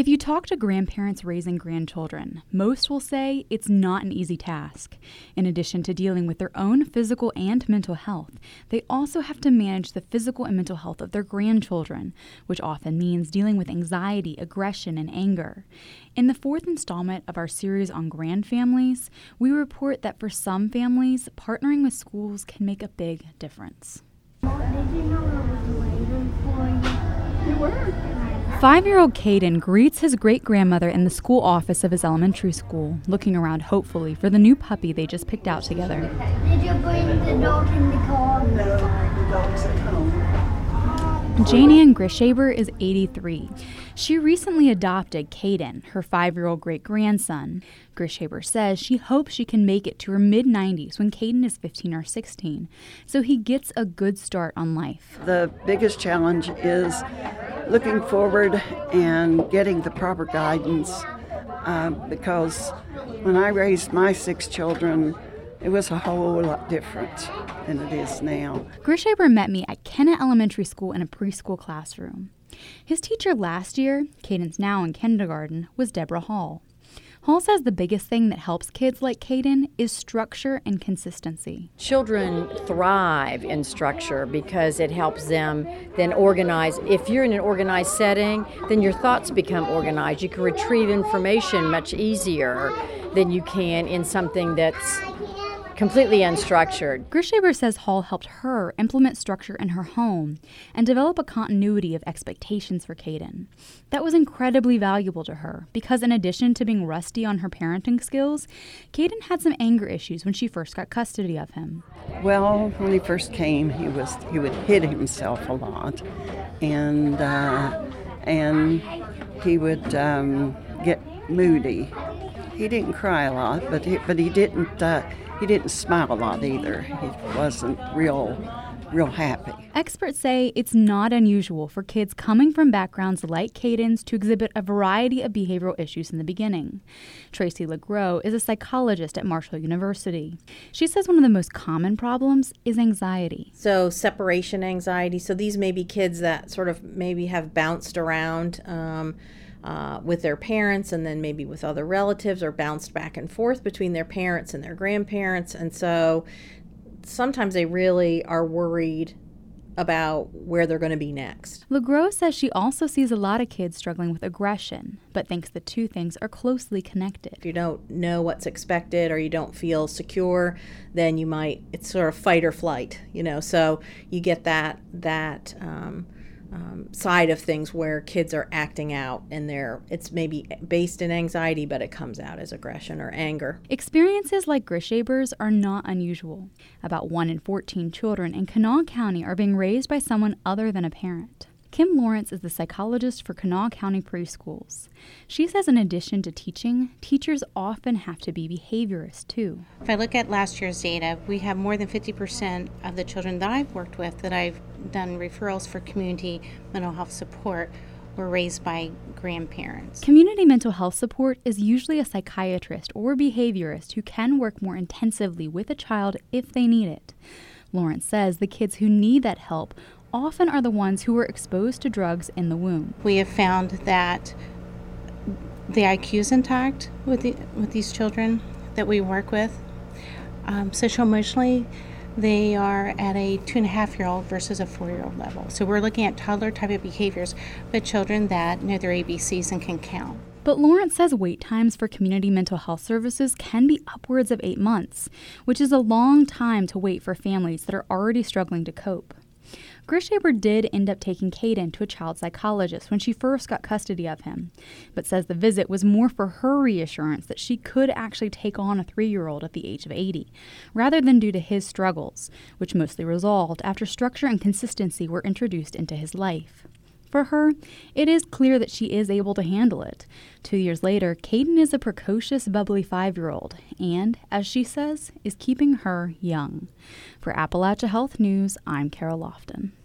If you talk to grandparents raising grandchildren, most will say it's not an easy task. In addition to dealing with their own physical and mental health, they also have to manage the physical and mental health of their grandchildren, which often means dealing with anxiety, aggression, and anger. In the fourth installment of our series on grandfamilies, we report that for some families, partnering with schools can make a big difference. Did you know I was waiting for you? You were? 5-year-old Caden greets his great-grandmother in the school office of his elementary school, looking around hopefully for the new puppy they just picked out together. Did you bring the dog in the car? No, the dog's at home. Janie Ann Grishaber is 83. She recently adopted Caden, her 5-year-old great-grandson. Grishaber says she hopes she can make it to her mid-90s when Caden is 15 or 16, so he gets a good start on life. The biggest challenge is looking forward and getting the proper guidance because when I raised my 6 children, it was a whole lot different than it is now. Grishaber met me at Kennett Elementary School in a preschool classroom. His teacher last year, Caden's now in kindergarten, was Deborah Hall. Hall says the biggest thing that helps kids like Caden is structure and consistency. Children thrive in structure because it helps them then organize. If you're in an organized setting, then your thoughts become organized. You can retrieve information much easier than you can in something that's completely unstructured. Grishaber says Hall helped her implement structure in her home and develop a continuity of expectations for Caden. That was incredibly valuable to her because in addition to being rusty on her parenting skills, Caden had some anger issues when she first got custody of him. Well, when he first came, he would hit himself a lot, and he would get moody. He didn't cry a lot, but he didn't smile a lot either. He wasn't real happy. Experts say it's not unusual for kids coming from backgrounds like Caden's to exhibit a variety of behavioral issues in the beginning. Tracy LeGros is a psychologist at Marshall University. She says one of the most common problems is anxiety. So separation anxiety. So these may be kids that sort of maybe have bounced around with their parents and then maybe with other relatives, or bounced back and forth between their parents and their grandparents. And so sometimes they really are worried about where they're going to be next. LeGros says she also sees a lot of kids struggling with aggression, but thinks the two things are closely connected. If you don't know what's expected or you don't feel secure, then it's sort of fight or flight, so you get that side of things where kids are acting out and it's maybe based in anxiety, but it comes out as aggression or anger. Experiences like Grishaber's are not unusual. About 1 in 14 children in Kanawha County are being raised by someone other than a parent. Kim Lawrence is the psychologist for Kanawha County preschools. She says in addition to teaching, teachers often have to be behaviorists too. If I look at last year's data, we have more than 50% of the children that I've worked with, that I've done referrals for community mental health support, were raised by grandparents. Community mental health support is usually a psychiatrist or behaviorist who can work more intensively with a child if they need it. Lawrence says the kids who need that help often are the ones who were exposed to drugs in the womb. We have found that the IQ is intact with these children that we work with. Social emotionally, they are at a 2.5-year-old versus a 4-year-old level. So we're looking at toddler type of behaviors, but children that know their ABCs and can count. But Lawrence says wait times for community mental health services can be upwards of 8 months, which is a long time to wait for families that are already struggling to cope. Grishaber did end up taking Caden to a child psychologist when she first got custody of him, but says the visit was more for her reassurance that she could actually take on a 3-year-old at the age of 80, rather than due to his struggles, which mostly resolved after structure and consistency were introduced into his life. For her, it is clear that she is able to handle it. 2 years later, Caden is a precocious, bubbly 5-year-old and, as she says, is keeping her young. For Appalachia Health News, I'm Carol Lofton.